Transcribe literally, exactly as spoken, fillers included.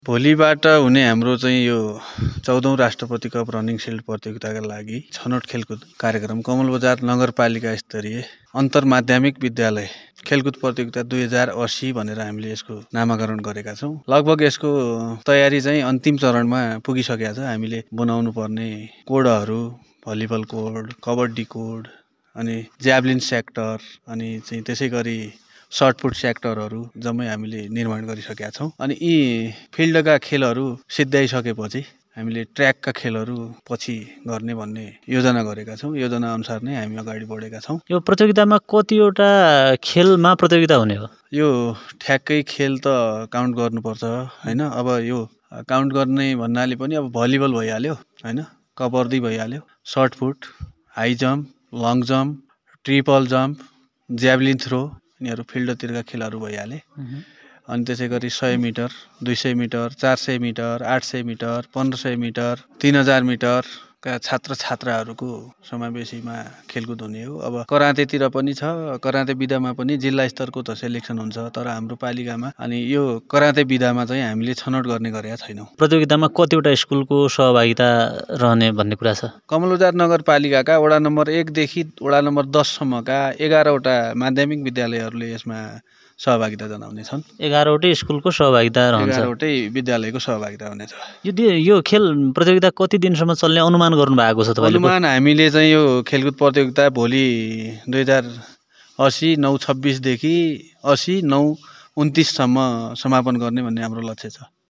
भोलिबाट हुने हाम्रो चाहिँ यो चौधौँ राष्ट्रपति कप रनिङ सिल्ड प्रतियोगिताका लागि छनौट खेलकुद कार्यक्रम कमल बजार नगरपालिका स्तरीय अन्तर माध्यमिक विद्यालय खेलकुद प्रतियोगिता दुई हजार अस्सी भनेर हामीले यसको नामाकरण गरेका छौँ। लगभग यसको तयारी चाहिँ अन्तिम चरणमा पुगिसकेका छ। हामीले बनाउनु पर्ने कोडहरू, भलिबल कोड, कबड्डी कोड, अनि ज्याभलिन सेक्टर, अनि चाहिँ त्यसै गरी सर्टपुट सेक्टरहरू जम्मै हामीले निर्माण गरिसकेका छौँ। अनि यी फिल्डका खेलहरू सिद्ध्याइसकेपछि हामीले ट्र्याकका खेलहरू पछि गर्ने भन्ने योजना गरेका छौँ। योजना अनुसार नै हामी अगाडि बढेका छौँ। यो प्रतियोगितामा कतिवटा खेलमा प्रतियोगिता हुने हो? यो ठ्याक्कै खेल त काउन्ट गर्नुपर्छ होइन। अब यो काउन्ट गर्ने भन्नाले पनि अब भलिबल भइहाल्यो होइन, कबड्डी भइहाल्यो, shot put, high jump, long jump, triple jump, javelin throw, यिनीहरू फिल्डतिरका खेलहरू भइहाले। अनि त्यसै गरी सय मिटर, दुई सय मिटर, चार सय मिटर, आठ सय मिटर, पन्ध्र सय मिटर, तिन हजार मिटरका छात्र छात्राहरूको समावेशीमा खेलकुद हुने हो। अब करातेतिर पनि छ, कराते विधामा पनि जिल्ला स्तरको त सेलेक्सन हुन्छ, तर हाम्रो पालिकामा अनि यो कराते विधामा चाहिँ हामीले छनौट गर्ने गरेका छैनौँ। प्रतियोगितामा कतिवटा स्कुलको सहभागिता रहने भन्ने कुरा छ? कमलबजार नगरपालिकाका वडा नम्बर एकदेखि वडा नम्बर दससम्मका एघारवटा माध्यमिक विद्यालयहरूले यसमा सहभागिता जनाउने छन्। एघारवटै स्कुलको सहभागिता रहन्छ, एघारवटै विद्यालयको सहभागिता हुनेछ। यो यो खेल प्रतियोगिता कति दिनसम्म चल्ने अनुमान गर्नु भएको छ तपाईँले? अनुमान हामीले चाहिँ यो खेलकुद प्रतियोगिता भोलि दुई हजार असी नौ छब्बिसदेखि असी नौ उन्तिससम्म समापन गर्ने भन्ने हाम्रो लक्ष्य छ।